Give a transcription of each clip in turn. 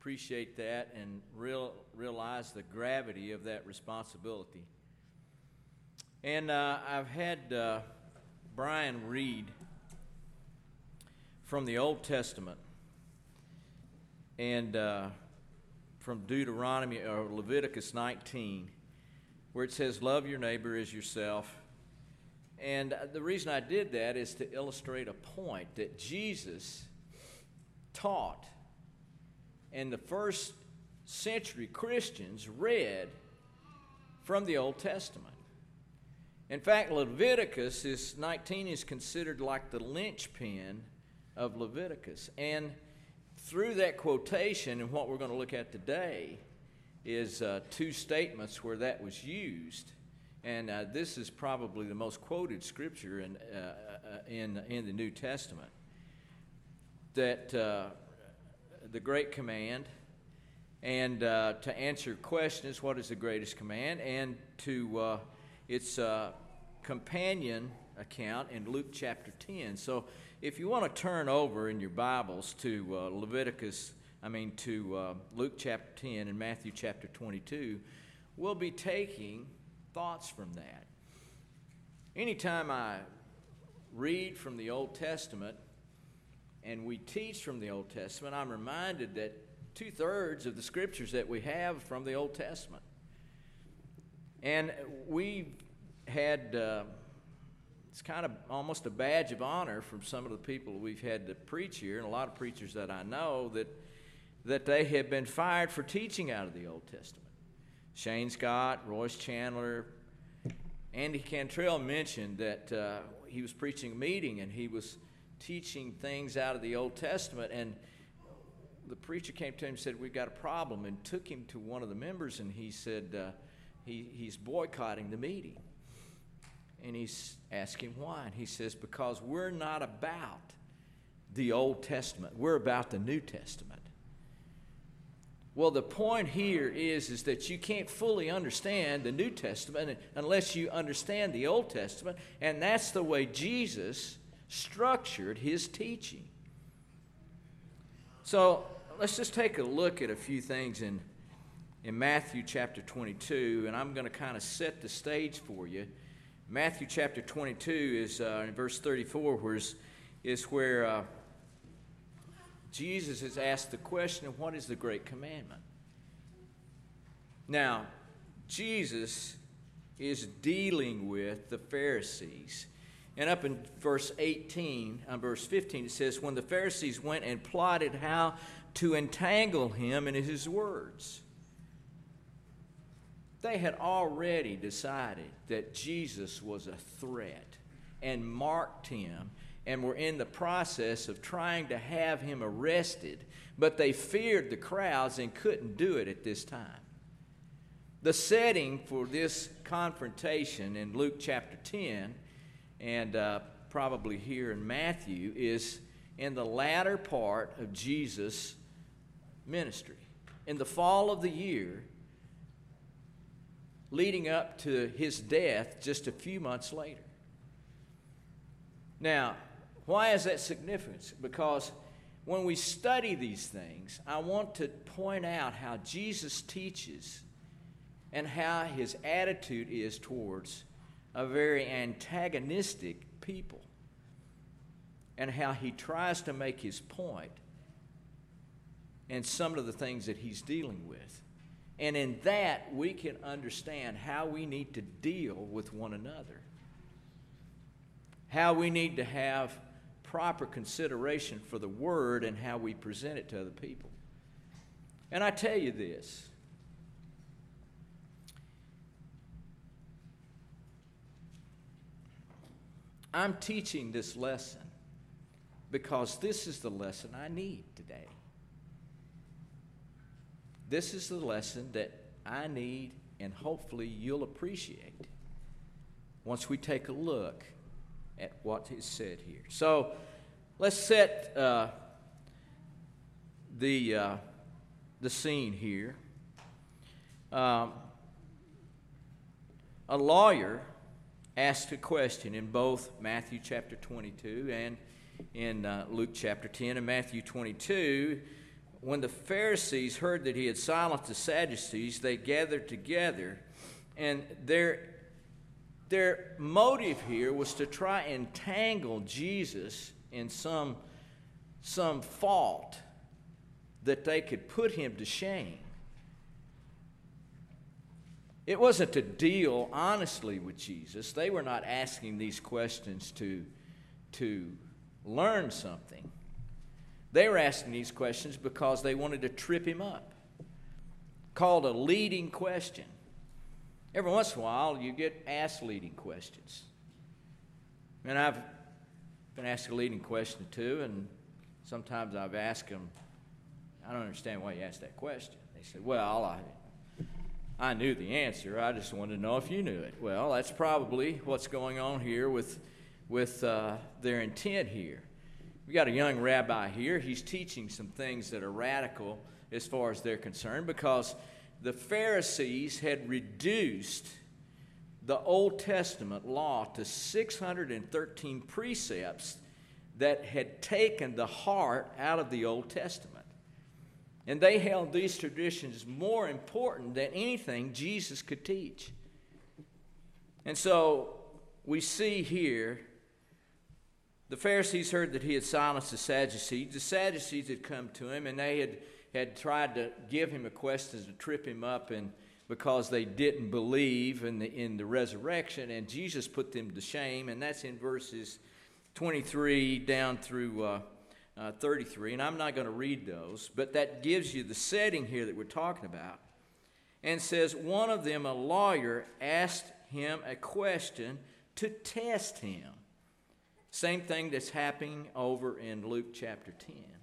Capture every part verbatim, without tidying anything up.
appreciate that and real, realize the gravity of that responsibility. And uh, I've had uh, Brian read from the Old Testament and uh, from Deuteronomy or Leviticus nineteen, where it says, "Love your neighbor as yourself." And the reason I did that is to illustrate a point that Jesus taught, and the first century Christians read from the Old Testament. In fact, Leviticus is nineteen is considered like the linchpin of Leviticus. And through that quotation, and what we're going to look at today is uh, two statements where that was used. And uh, this is probably the most quoted scripture in, uh, in, in the New Testament. That uh, the great command, and uh, to answer your question is, what is the greatest command? And to uh, its uh, companion account in Luke chapter ten. So if you want to turn over in your Bibles to uh, Leviticus, I mean to uh, Luke chapter ten and Matthew chapter twenty-two, we'll be taking thoughts from that. Anytime I read from the Old Testament and we teach from the Old Testament, I'm reminded that two-thirds of the scriptures that we have from the Old Testament. And we've had, uh, it's kind of almost a badge of honor from some of the people we've had to preach here, and a lot of preachers that I know, that that they have been fired for teaching out of the Old Testament. Shane Scott, Royce Chandler, Andy Cantrell mentioned that uh, he was preaching a meeting and he was teaching things out of the Old Testament, and the preacher came to him and said, "We've got a problem," and took him to one of the members, and he said uh, he, he's boycotting the meeting. And he's asking why, and he says, "Because we're not about the Old Testament, we're about the New Testament." Well, the point here is, is that you can't fully understand the New Testament unless you understand the Old Testament, and that's the way Jesus structured his teaching. So let's just take a look at a few things in, in Matthew chapter twenty-two, and I'm going to kind of set the stage for you. Matthew chapter twenty-two is uh, in verse thirty-four, where is, is where uh, Jesus is asked the question of what is the great commandment. Now, Jesus is dealing with the Pharisees. And up in verse eighteen, uh, verse fifteen, it says, "When the Pharisees went and plotted how to entangle him in his words." They had already decided that Jesus was a threat and marked him, and were in the process of trying to have him arrested, but they feared the crowds and couldn't do it at this time. The setting for this confrontation in Luke chapter ten, and uh, probably here in Matthew, is in the latter part of Jesus' ministry. In the fall of the year, leading up to his death just a few months later. Now, why is that significant? Because when we study these things, I want to point out how Jesus teaches and how his attitude is towards a very antagonistic people, and how he tries to make his point and some of the things that he's dealing with. And in that, we can understand how we need to deal with one another, how we need to have proper consideration for the word and how we present it to other people. And I tell you this, I'm teaching this lesson because this is the lesson I need today. This is the lesson that I need, and hopefully you'll appreciate once we take a look at what is said here. So let's set uh, the uh, the scene here. Um, a lawyer asked a question in both Matthew chapter twenty-two and in uh, Luke chapter ten. In Matthew twenty-two, when the Pharisees heard that he had silenced the Sadducees, they gathered together, and their, their motive here was to try and entangle Jesus in some, some fault that they could put him to shame. It wasn't to deal honestly with Jesus. They were not asking these questions to, to learn something. They were asking these questions because they wanted to trip him up. Called a leading question. Every once in a while, you get asked leading questions. And I've been asked a leading question too, and sometimes I've asked them, I don't understand why you asked that question. They said, well, I... I knew the answer. I just wanted to know if you knew it. Well, that's probably what's going on here with, with uh, their intent here. We got a young rabbi here. He's teaching some things that are radical as far as they're concerned, because the Pharisees had reduced the Old Testament law to six hundred thirteen precepts that had taken the heart out of the Old Testament. And they held these traditions more important than anything Jesus could teach. And so we see here, the Pharisees heard that he had silenced the Sadducees. The Sadducees had come to him, and they had, had tried to give him a question to trip him up, and because they didn't believe in the, in the resurrection, and Jesus put them to shame. And that's in verses twenty-three down through uh, Uh, thirty-three, and I'm not going to read those, but that gives you the setting here that we're talking about. And says, one of them, a lawyer, asked him a question to test him. Same thing that's happening over in Luke chapter ten.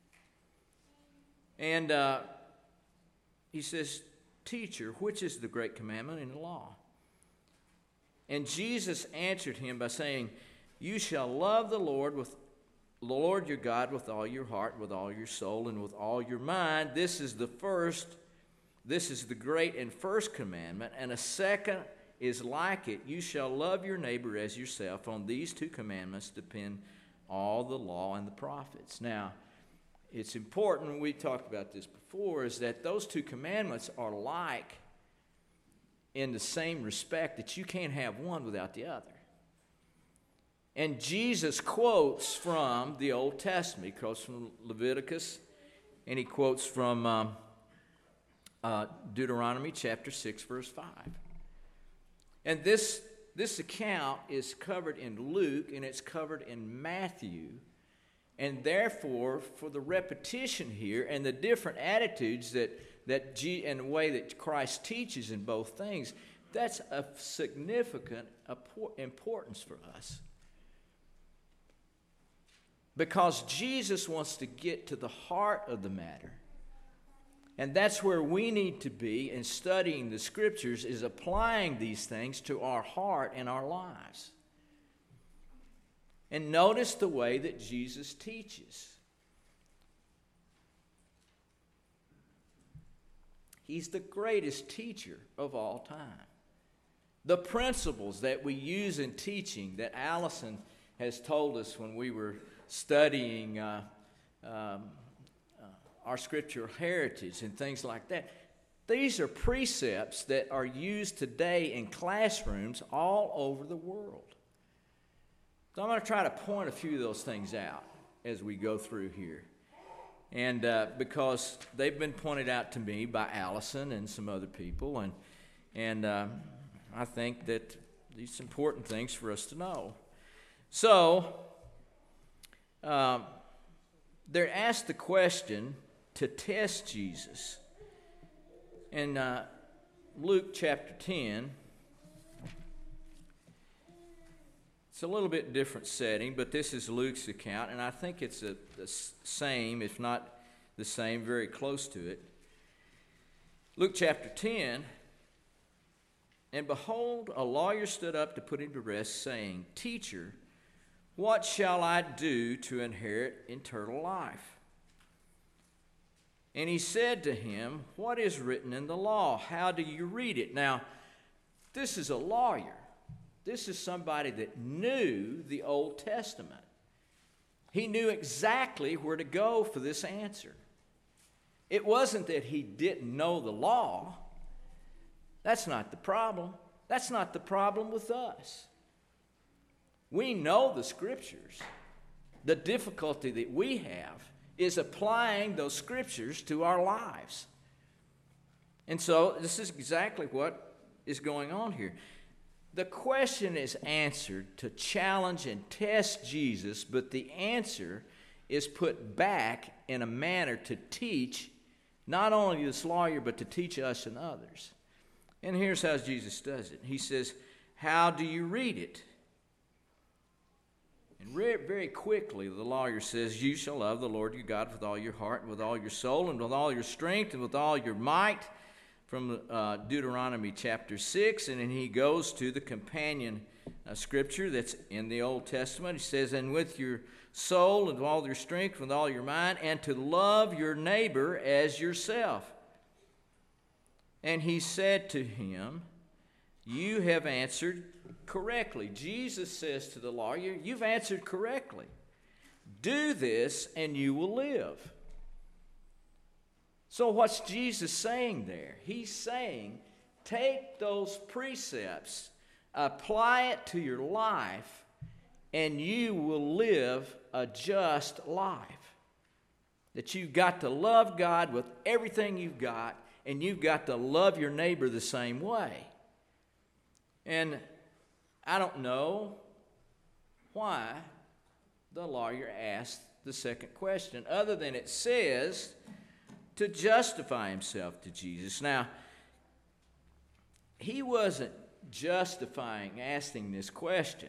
And uh, he says, teacher, which is the great commandment in the law? And Jesus answered him by saying, you shall love the Lord with Lord your God with all your heart, with all your soul, and with all your mind. This is the first, this is the great and first commandment. And a second is like it. You shall love your neighbor as yourself. On these two commandments depend all the law and the prophets. Now, it's important, we talked about this before, is that those two commandments are like in the same respect that you can't have one without the other. And Jesus quotes from the Old Testament. He quotes from Leviticus, and he quotes from um, uh, Deuteronomy chapter six, verse five. And this, this account is covered in Luke, and it's covered in Matthew. And therefore, for the repetition here and the different attitudes that, that G, and the way that Christ teaches in both things, that's of significant importance for us. Because Jesus wants to get to the heart of the matter. And that's where we need to be in studying the Scriptures, is applying these things to our heart and our lives. And notice the way that Jesus teaches. He's the greatest teacher of all time. The principles that we use in teaching that Allison has told us when we were studying uh, um, uh, our scriptural heritage and things like that. These are precepts that are used today in classrooms all over the world. So I'm going to try to point a few of those things out as we go through here. And uh, because they've been pointed out to me by Allison and some other people, and, and uh, I think that these are important things for us to know. So, Um, they're asked the question to test Jesus. In uh, Luke chapter ten, it's a little bit different setting, but this is Luke's account, and I think it's a, the same, if not the same, very close to it. Luke chapter ten, and behold, a lawyer stood up to put him to rest, saying, Teacher, what shall I do to inherit eternal life? And he said to him, what is written in the law? How do you read it? Now, this is a lawyer. This is somebody that knew the Old Testament. He knew exactly where to go for this answer. It wasn't that he didn't know the law. That's not the problem. That's not the problem with us. We know the Scriptures. The difficulty that we have is applying those Scriptures to our lives. And so this is exactly what is going on here. The question is answered to challenge and test Jesus, but the answer is put back in a manner to teach not only this lawyer, but to teach us and others. And here's how Jesus does it. He says, how do you read it? And very quickly, the lawyer says, you shall love the Lord your God with all your heart, and with all your soul, and with all your strength, and with all your might, from uh, Deuteronomy chapter six. And then he goes to the companion uh, scripture that's in the Old Testament. He says, and with your soul, and with all your strength, with all your mind, and to love your neighbor as yourself. And he said to him, you have answered correctly. Jesus says to the lawyer, you've answered correctly. Do this and you will live. So what's Jesus saying there? He's saying, take those precepts, apply it to your life, and you will live a just life. That you've got to love God with everything you've got, and you've got to love your neighbor the same way. And I don't know why the lawyer asked the second question, other than it says to justify himself to Jesus. Now, he wasn't justifying asking this question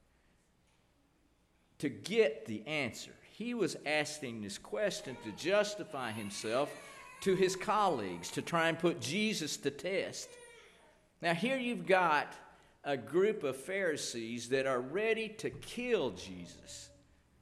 to get the answer. He was asking this question to justify himself to his colleagues, to try and put Jesus to test. Now here you've got a group of Pharisees that are ready to kill Jesus.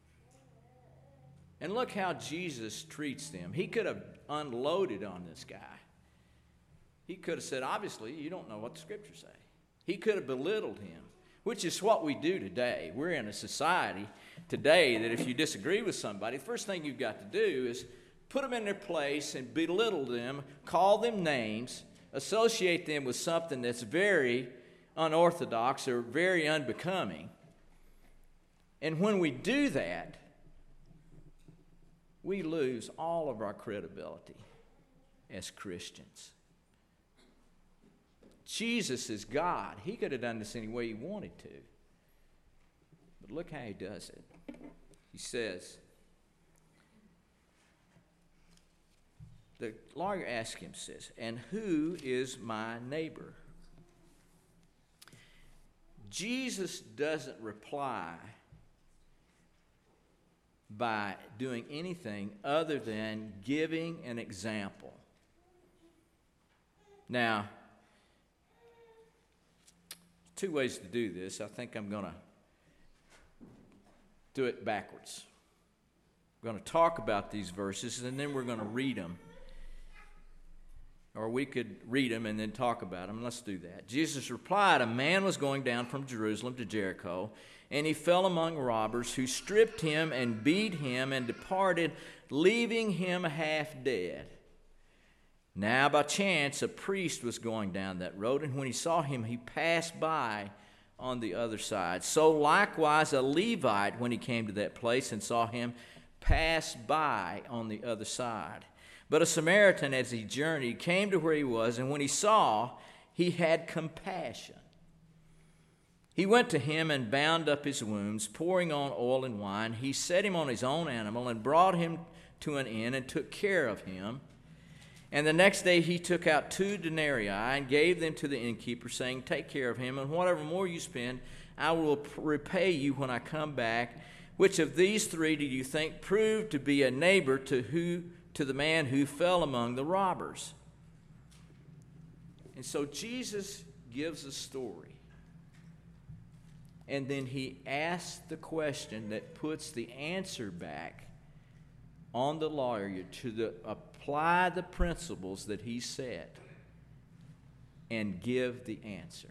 And look how Jesus treats them. He could have unloaded on this guy. He could have said, obviously, you don't know what the Scriptures say. He could have belittled him, which is what we do today. We're in a society today that if you disagree with somebody, the first thing you've got to do is put them in their place and belittle them, call them names, associate them with something that's very unorthodox or very unbecoming. And when we do that, we lose all of our credibility as Christians. Jesus is God. He could have done this any way he wanted to. But look how he does it. He says, the lawyer asks him, says, and who is my neighbor? Jesus doesn't reply by doing anything other than giving an example. Now, two ways to do this. I think I'm going to do it backwards. We're going to talk about these verses, and then we're going to read them. Or we could read them and then talk about them. Let's do that. Jesus replied, a man was going down from Jerusalem to Jericho, and he fell among robbers who stripped him and beat him and departed, leaving him half dead. Now by chance a priest was going down that road, and when he saw him, he passed by on the other side. So likewise a Levite, when he came to that place and saw him, passed by on the other side. But a Samaritan, as he journeyed, came to where he was, and when he saw, he had compassion. He went to him and bound up his wounds, pouring on oil and wine. He set him on his own animal and brought him to an inn and took care of him. And the next day he took out two denarii and gave them to the innkeeper, saying, take care of him, and whatever more you spend, I will repay you when I come back. Which of these three do you think proved to be a neighbor to who to the man who fell among the robbers? And so Jesus gives a story. And then he asks the question that puts the answer back on the lawyer to the, apply the principles that he set and give the answer.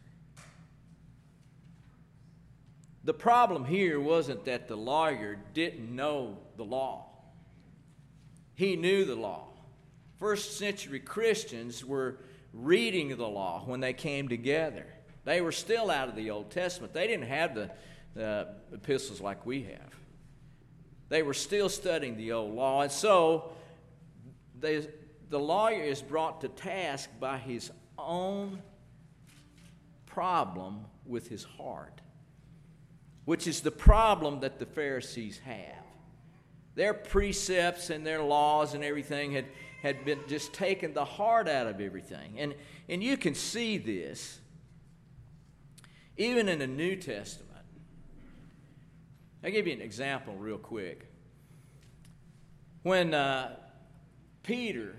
The problem here wasn't that the lawyer didn't know the law. He knew the law. First century Christians were reading the law when they came together. They were still out of the Old Testament. They didn't have the, the epistles like we have. They were still studying the old law. And so they, the lawyer is brought to task by his own problem with his heart, which is the problem that the Pharisees have. Their precepts and their laws and everything had, had been just taken the heart out of everything. And, and you can see this even in the New Testament. I'll give you an example real quick. When uh, Peter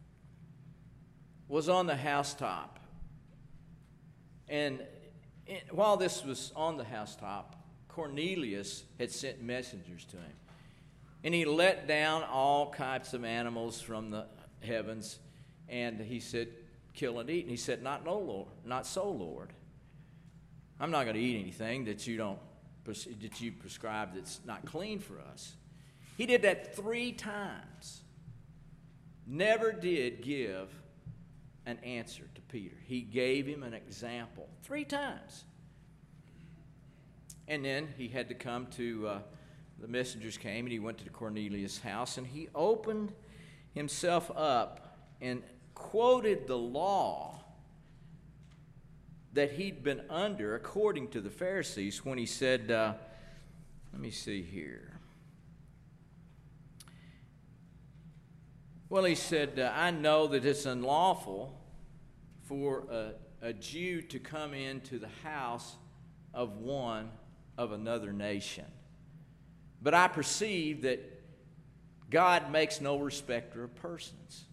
was on the housetop, and in, while this was on the housetop, Cornelius had sent messengers to him. And he let down all types of animals from the heavens, and he said, kill and eat. And he said, not no, Lord, not so, Lord. I'm not going to eat anything that you don't that you prescribe that's not clean for us. He did that three times. Never did give an answer to Peter. He gave him an example three times. And then he had to come to, uh, the messengers came, and he went to the Cornelius' house, and he opened himself up and quoted the law that he'd been under according to the Pharisees when he said, uh, let me see here. Well, he said, uh, I know that it's unlawful for a, a Jew to come into the house of one of another nation. But I perceive that God makes no respecter of persons.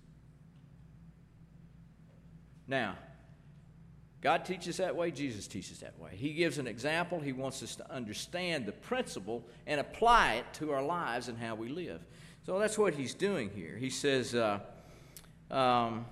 Now, God teaches that way. Jesus teaches that way. He gives an example. He wants us to understand the principle and apply it to our lives and how we live. So that's what he's doing here. He says, uh, um,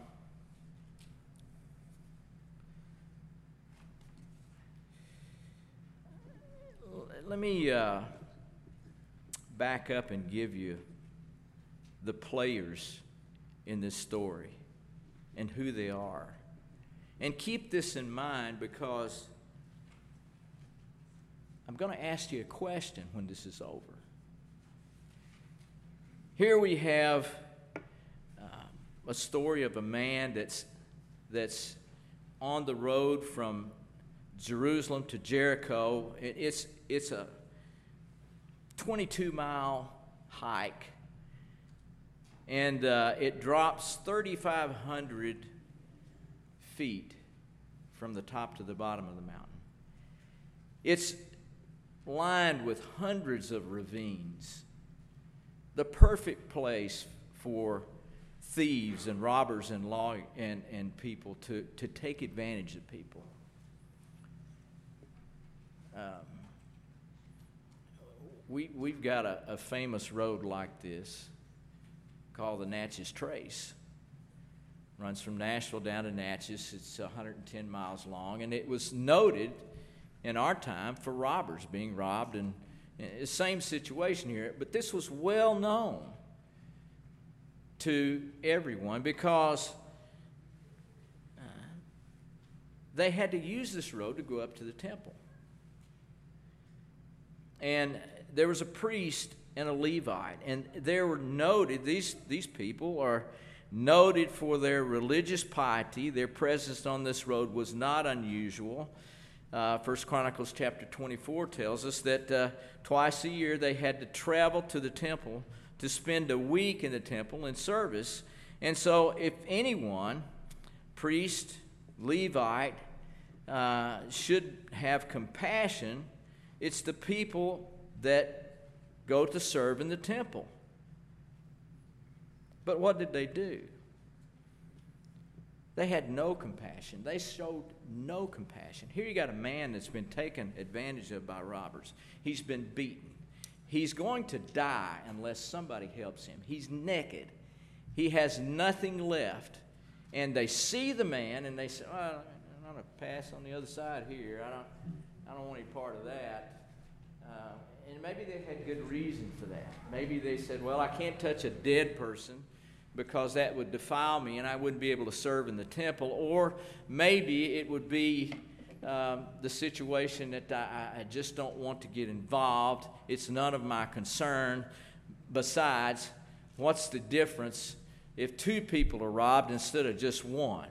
let me uh, back up and give you the players in this story and who they are. And keep this in mind, because I'm going to ask you a question when this is over. Here we have uh, a story of a man that's, that's on the road from Jerusalem to Jericho. It's, it's a twenty-two mile hike, and uh, it drops thirty-five hundred feet from the top to the bottom of the mountain. It's lined with hundreds of ravines, the perfect place for thieves and robbers and law and, and people to, to take advantage of people. Um, we, we've got a, a famous road like this called the Natchez Trace. Runs from Nashville down to Natchez. It's one hundred ten miles long, and it was noted in our time for robbers being robbed, and, and the same situation here. But this was well known to everyone because uh, they had to use this road to go up to the temple. And there was a priest and a Levite, and they were noted, these, these people are noted for their religious piety. Their presence on this road was not unusual. Uh, First Chronicles chapter twenty-four tells us that uh, twice a year they had to travel to the temple to spend a week in the temple in service. And so if anyone, priest, Levite, uh, should have compassion, it's the people that go to serve in the temple. But what did they do? They had no compassion. They showed no compassion. Here you got a man that's been taken advantage of by robbers. He's been beaten. He's going to die unless somebody helps him. He's naked. He has nothing left. And they see the man and they say, oh, I'm going to pass on the other side here. I don't, I don't want any part of that. Uh, and maybe they had good reason for that. Maybe they said, well, I can't touch a dead person, because that would defile me and I wouldn't be able to serve in the temple. Or maybe it would be um, the situation that I, I just don't want to get involved. It's none of my concern. Besides, what's the difference if two people are robbed instead of just one?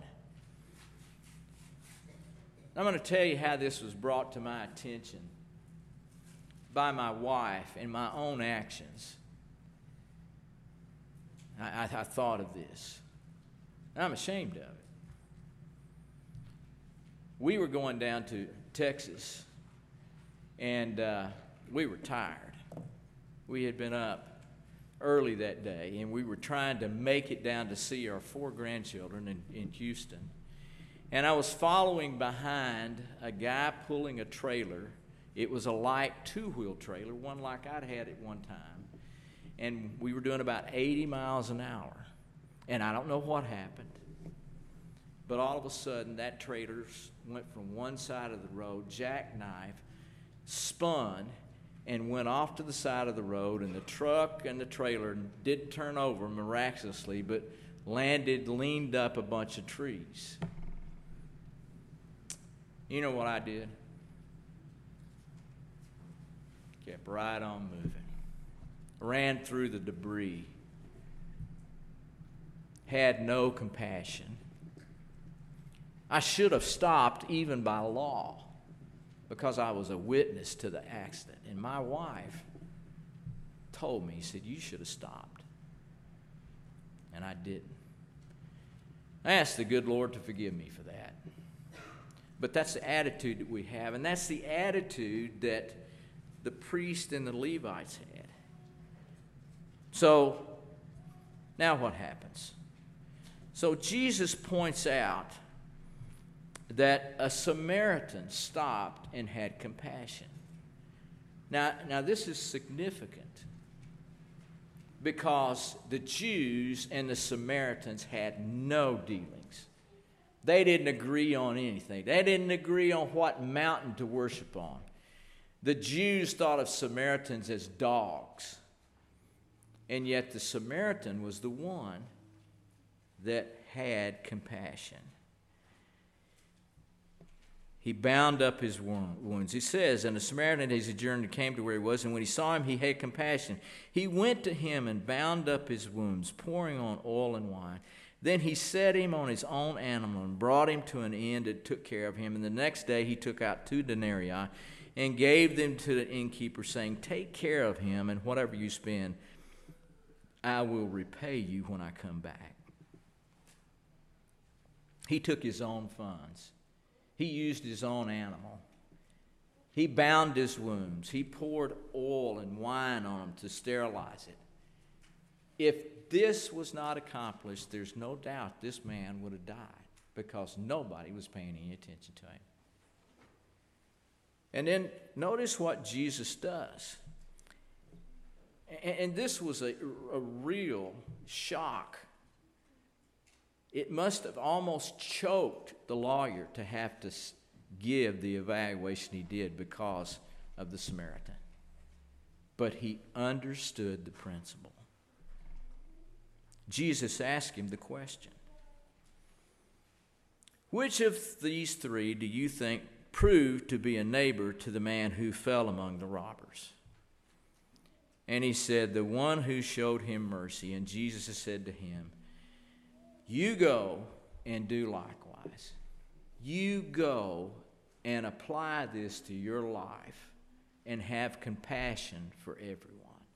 I'm going to tell you how this was brought to my attention by my wife and my own actions. I, I, I thought of this. And I'm ashamed of it. We were going down to Texas, and uh, we were tired. We had been up early that day, and we were trying to make it down to see our four grandchildren in, in Houston. And I was following behind a guy pulling a trailer. It was a light two-wheel trailer, one like I'd had at one time. And we were doing about eighty miles an hour. And I don't know what happened, but all of a sudden that trailer went from one side of the road, jackknife, spun, and went off to the side of the road, and the truck and the trailer didn't turn over miraculously, but landed, leaned up a bunch of trees. You know what I did? Kept right on moving. Ran through the debris. Had no compassion. I should have stopped even by law because I was a witness to the accident. And my wife told me, he said, you should have stopped. And I didn't. I asked the good Lord to forgive me for that. But that's the attitude that we have, and that's the attitude that the priest and the Levites had. So, now what happens? So Jesus points out that a Samaritan stopped and had compassion. Now, now this is significant because the Jews and the Samaritans had no dealings. They didn't agree on anything. They didn't agree on what mountain to worship on. The Jews thought of Samaritans as dogs. And yet the Samaritan was the one that had compassion. He bound up his wounds. He says, and the Samaritan, as he journeyed, came to where he was, and when he saw him, he had compassion. He went to him and bound up his wounds, pouring on oil and wine. Then he set him on his own animal and brought him to an inn and took care of him. And the next day he took out two denarii and gave them to the innkeeper, saying, take care of him, and whatever you spend, I will repay you when I come back. He took his own funds. He used his own animal. He bound his wounds. He poured oil and wine on them to sterilize it. If this was not accomplished, there's no doubt this man would have died because nobody was paying any attention to him. And then notice what Jesus does. And this was a, a real shock. It must have almost choked the lawyer to have to give the evaluation he did because of the Samaritan. But he understood the principle. Jesus asked him the question, which of these three do you think proved to be a neighbor to the man who fell among the robbers? And he said, the one who showed him mercy. And Jesus said to him, you go and do likewise. You go and apply this to your life and have compassion for everyone.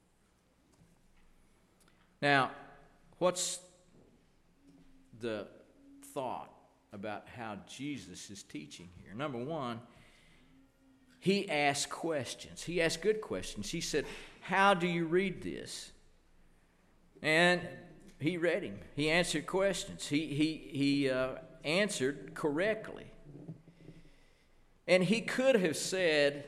Now, what's the thought about how Jesus is teaching here? Number one, he asked questions. He asked good questions. He said, how do you read this? And he read him. He answered questions. He, he, he uh, answered correctly. And he could have said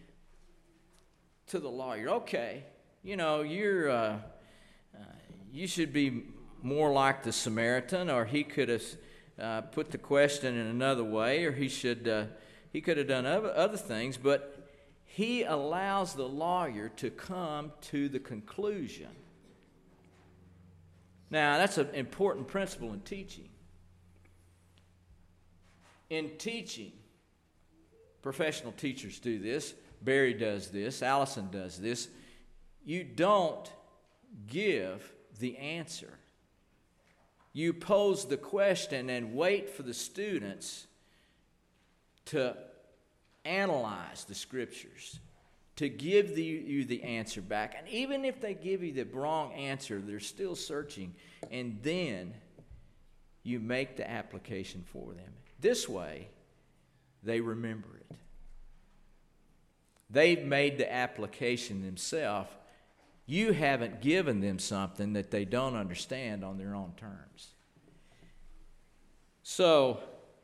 to the lawyer, okay, you know, you're, uh, uh, you should be more like the Samaritan, or he could have uh, put the question in another way, or he should, uh, he could have done other, other things, but he allows the lawyer to come to the conclusion Now, that's an important principle in teaching. In teaching, professional teachers do this. Barry does this. Allison does this. You don't give the answer. You pose the question and wait for the students to analyze the scriptures, to give the, you the answer back. And even if they give you the wrong answer, they're still searching. And then you make the application for them. This way, they remember it. They've made the application themselves. You haven't given them something that they don't understand on their own terms. So,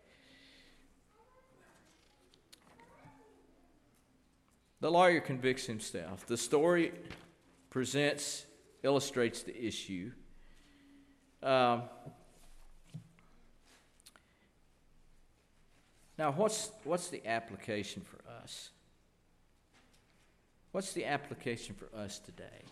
the lawyer convicts himself. The story presents, illustrates the issue. Um, now, what's what's the application for us? What's the application for us today?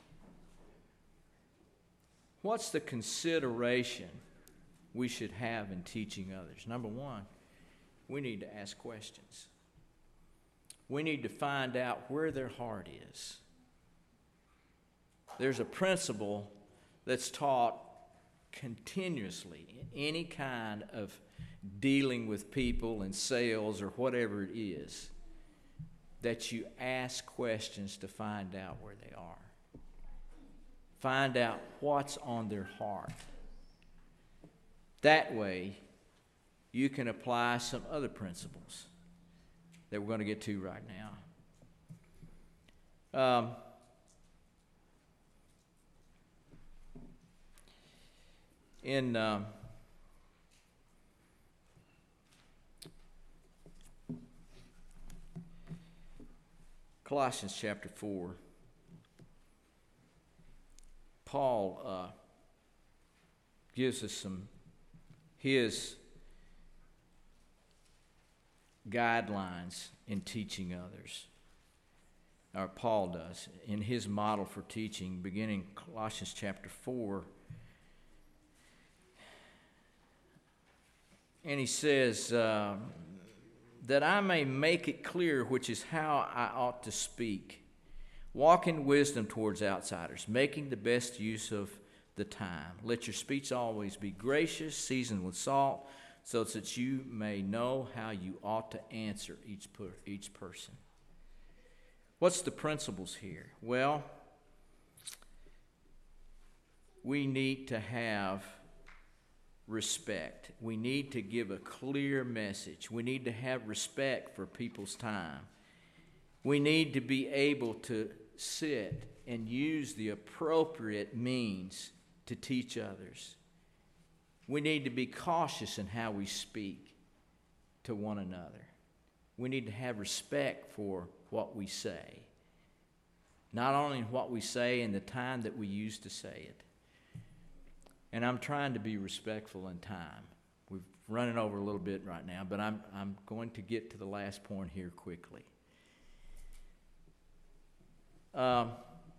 What's the consideration we should have in teaching others? Number one, we need to ask questions. We need to find out where their heart is. There's a principle that's taught continuously in any kind of dealing with people in sales or whatever it is, that you ask questions to find out where they are. Find out what's on their heart. That way, you can apply some other principles that we're going to get to right now. Um, in um, Colossians chapter four, Paul uh, gives us some his guidelines in teaching others. Or Paul does, in his model for teaching, beginning Colossians chapter four. And he says, uh, that I may make it clear which is how I ought to speak. Walk in wisdom towards outsiders, making the best use of the time. Let your speech always be gracious, seasoned with salt, so that you may know how you ought to answer each per, each person. What's the principles here? Well, we need to have respect. We need to give a clear message. We need to have respect for people's time. We need to be able to sit and use the appropriate means to teach others. We need to be cautious in how we speak to one another. We need to have respect for what we say. Not only in what we say and the time that we use to say it. And I'm trying to be respectful in time. We're running over a little bit right now, but I'm, I'm going to get to the last point here quickly. Um,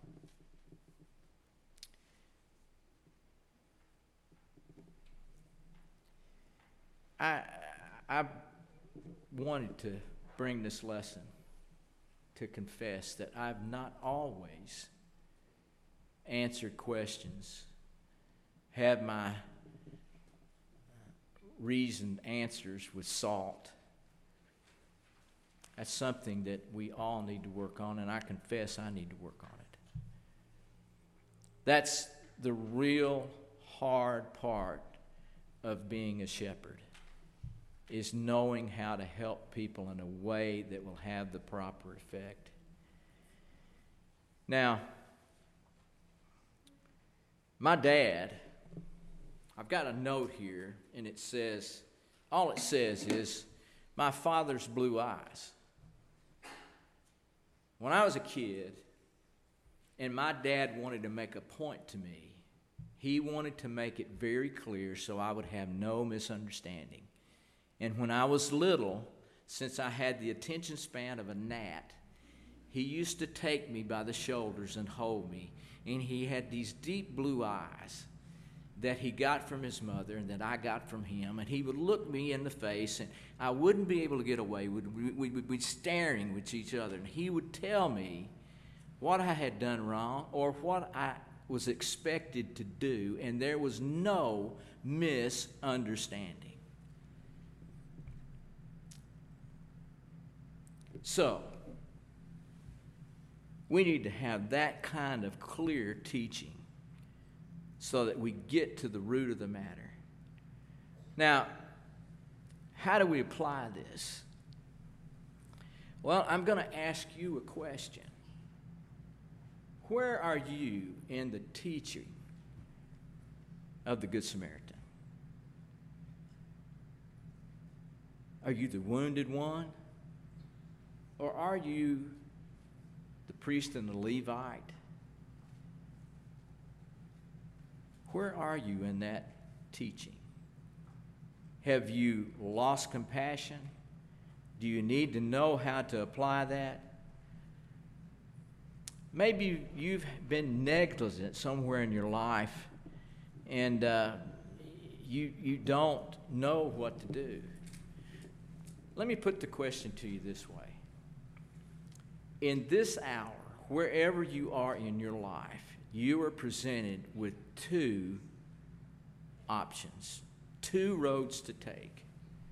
I, I wanted to bring this lesson to confess that I've not always answered questions, have my reasoned answers with salt. That's something that we all need to work on, and I confess I need to work on it. That's the real hard part of being a shepherd, is knowing how to help people in a way that will have the proper effect. Now, my dad, I've got a note here, and it says, all it says is, my father's blue eyes. When I was a kid, and my dad wanted to make a point to me, he wanted to make it very clear so I would have no misunderstanding. And when I was little, since I had the attention span of a gnat, he used to take me by the shoulders and hold me. And he had these deep blue eyes, that he got from his mother and that I got from him, and he would look me in the face, and I wouldn't be able to get away. We would be staring with each other, and he would tell me what I had done wrong or what I was expected to do, and there was no misunderstanding. So, we need to have that kind of clear teaching so that we get to the root of the matter. Now, how do we apply this? Well, I'm going to ask you a question. Where are you in the teaching of the Good Samaritan? Are you the wounded one? Or are you the priest and the Levite? Where are you in that teaching? Have you lost compassion? Do you need to know how to apply that? Maybe you've been negligent somewhere in your life, and uh, you, you don't know what to do. Let me put the question to you this way. In this hour, wherever you are in your life, you are presented with two options, two roads to take.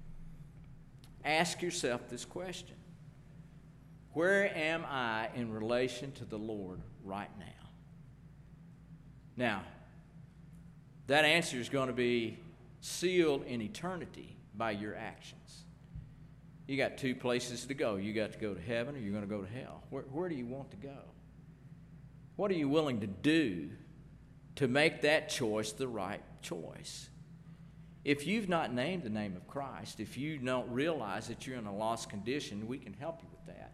Ask yourself this question. Where am I in relation to the Lord right now? Now, that answer is going to be sealed in eternity by your actions. You got two places to go. You got to go to heaven or you're going to go to hell. Where, where do you want to go? What are you willing to do to make that choice the right choice? If you've not named the name of Christ, if you don't realize that you're in a lost condition, we can help you with that.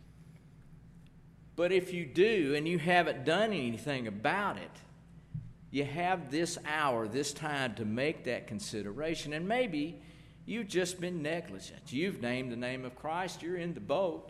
But if you do and you haven't done anything about it, you have this hour, this time to make that consideration. And maybe you've just been negligent. You've named the name of Christ. You're in the boat.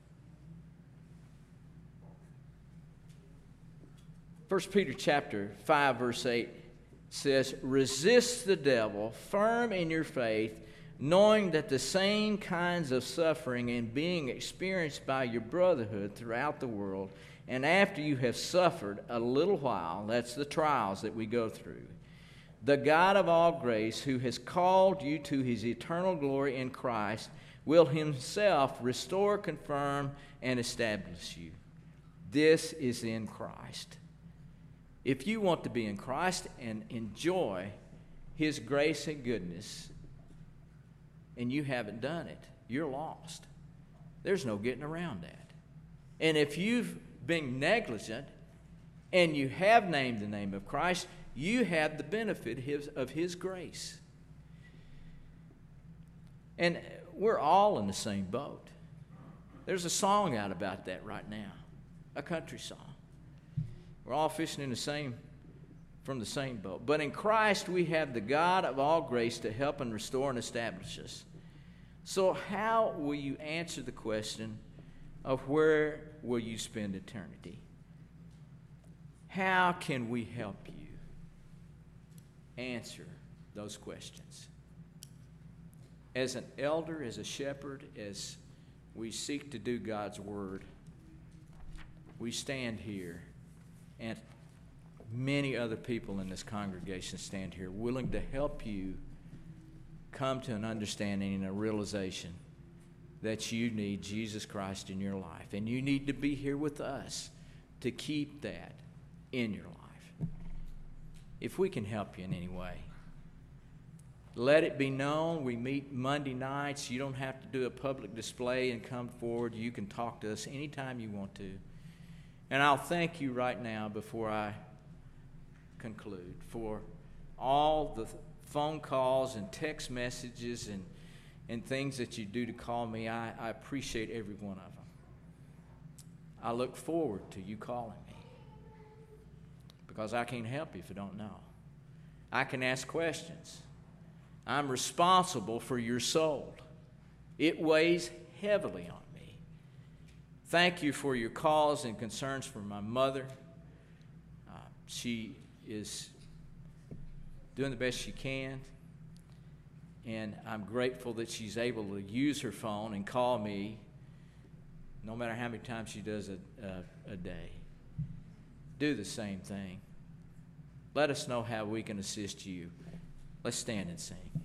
First Peter chapter five, verse eight says, resist the devil, firm in your faith, knowing that the same kinds of suffering and being experienced by your brotherhood throughout the world, and after you have suffered a little while, that's the trials that we go through, the God of all grace, who has called you to his eternal glory in Christ, will himself restore, confirm, and establish you. This is in Christ. If you want to be in Christ and enjoy his grace and goodness, and you haven't done it, you're lost. There's no getting around that. And if you've been negligent and you have named the name of Christ, you have the benefit of his, of his grace. And we're all in the same boat. There's a song out about that right now, a country song. We're all fishing in the same, from the same boat. But in Christ, we have the God of all grace to help and restore and establish us. So how will you answer the question of where will you spend eternity? How can we help you answer those questions? As an elder, as a shepherd, as we seek to do God's word, we stand here, and many other people in this congregation stand here willing to help you come to an understanding and a realization that you need Jesus Christ in your life. And you need to be here with us to keep that in your life. If we can help you in any way, let it be known. We meet Monday nights. You don't have to do a public display and come forward. You can talk to us anytime you want to. And I'll thank you right now before I conclude for all the phone calls and text messages and, and things that you do to call me. I, I appreciate every one of them. I look forward to you calling me because I can't help you if you don't know. I can ask questions. I'm responsible for your soul. It weighs heavily on me. Thank you for your calls and concerns for my mother. Uh, she is doing the best she can. And I'm grateful that she's able to use her phone and call me no matter how many times she does a, a, a day. Do the same thing. Let us know how we can assist you. Let's stand and sing.